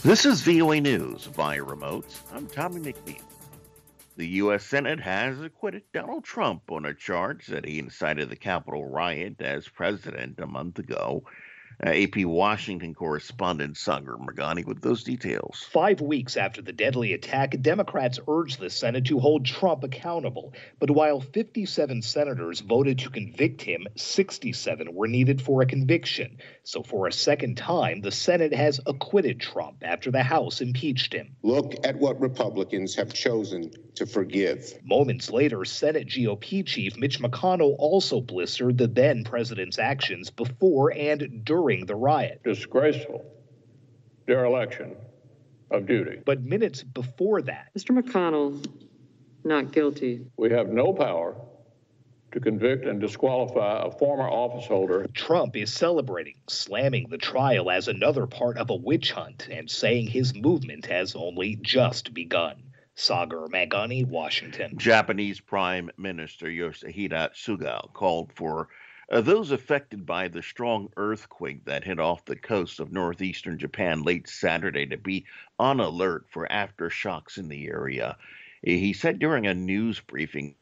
This is VOA News via remote. I'm Tommy McNeil. The U.S. Senate has acquitted Donald Trump on a charge that he incited the Capitol riot as president a month ago. AP Washington correspondent Sagar Magani with those details. 5 weeks after the deadly attack, Democrats urged the Senate to hold Trump accountable. But while 57 senators voted to convict him, 67 were needed for a conviction. So for a second time, the Senate has acquitted Trump after the House impeached him. Look at what Republicans have chosen to forgive. Moments later, Senate GOP chief Mitch McConnell also blistered the then president's actions before and during the riot. Disgraceful dereliction of duty. But minutes before that, Mr. McConnell, not guilty. We have no power to convict and disqualify a former office holder. Trump is celebrating, slamming the trial as another part of a witch hunt and saying his movement has only just begun. Sagar Magani, Washington. Japanese Prime Minister Yoshihide Suga called for those affected by the strong earthquake that hit off the coast of northeastern Japan late Saturday to be on alert for aftershocks in the area. He said during a news briefing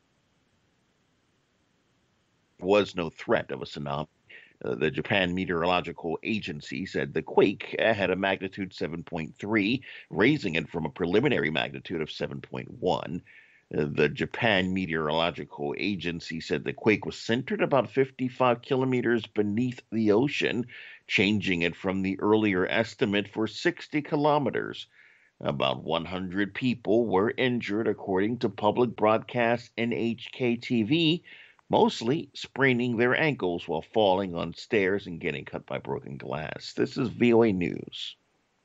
there was no threat of a tsunami. The Japan Meteorological Agency said the quake had a magnitude 7.3, raising it from a preliminary magnitude of 7.1. The Japan Meteorological Agency said the quake was centered about 55 kilometers beneath the ocean, changing it from the earlier estimate for 60 kilometers. About 100 people were injured, according to public broadcast NHK TV, mostly spraining their ankles while falling on stairs and getting cut by broken glass. This is VOA News.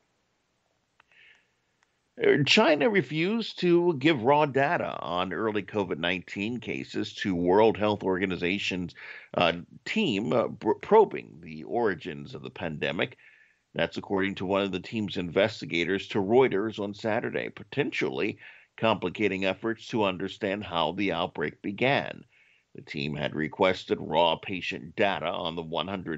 China refused to give raw data on early COVID-19 cases to World Health Organization's team probing the origins of the pandemic. That's according to one of the team's investigators to Reuters on Saturday, potentially complicating efforts to understand how the outbreak began. The team had requested raw patient data on the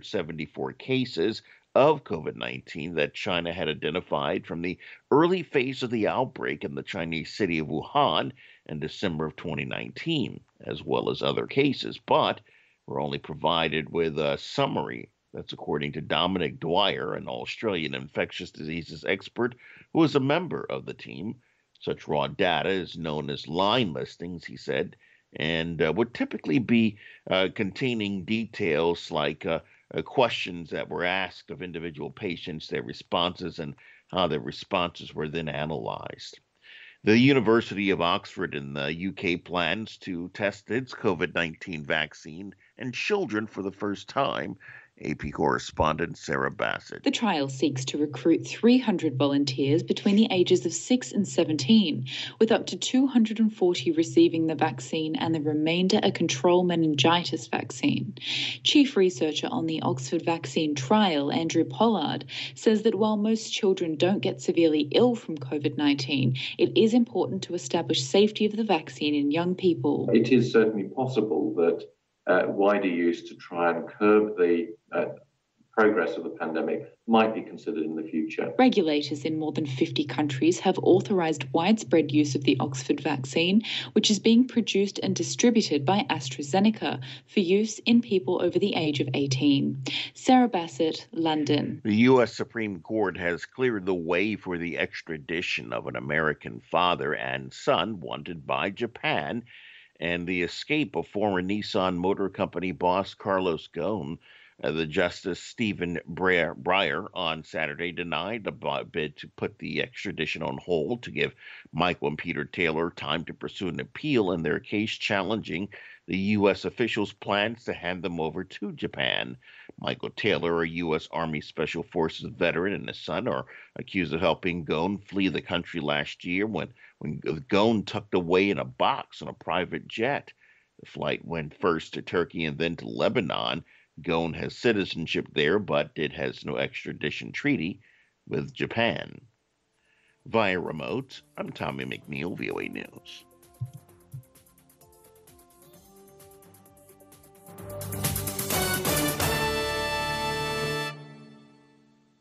174 cases of COVID-19 that China had identified from the early phase of the outbreak in the Chinese city of Wuhan in December of 2019, as well as other cases, but were only provided with a summary. That's according to Dominic Dwyer, an Australian infectious diseases expert who is a member of the team. Such raw data is known as line listings, he said, and would typically be containing details like questions that were asked of individual patients, their responses, and how their responses were then analyzed. The University of Oxford in the UK plans to test its COVID-19 vaccine in children for the first time. AP correspondent Sarah Bassett. The trial seeks to recruit 300 volunteers between the ages of 6 and 17, with up to 240 receiving the vaccine and the remainder a control meningitis vaccine. Chief researcher on the Oxford vaccine trial, Andrew Pollard, says that while most children don't get severely ill from COVID-19, it is important to establish safety of the vaccine in young people. It is certainly possible that wider use to try and curb the progress of the pandemic might be considered in the future. Regulators in more than 50 countries have authorised widespread use of the Oxford vaccine, which is being produced and distributed by AstraZeneca for use in people over the age of 18. Sarah Bassett, London. The U.S. Supreme Court has cleared the way for the extradition of an American father and son wanted by Japan and the escape of former Nissan Motor Company boss Carlos Ghosn. The Justice Stephen Breyer on Saturday denied the bid to put the extradition on hold to give Michael and Peter Taylor time to pursue an appeal in their case challenging the U.S. officials' plans to hand them over to Japan. Michael Taylor, a U.S. Army Special Forces veteran, and his son are accused of helping Ghosn flee the country last year when Ghosn tucked away in a box on a private jet. The flight went first to Turkey and then to Lebanon. Ghosn has citizenship there, but it has no extradition treaty with Japan. Via remote, I'm Tommy McNeil, VOA News.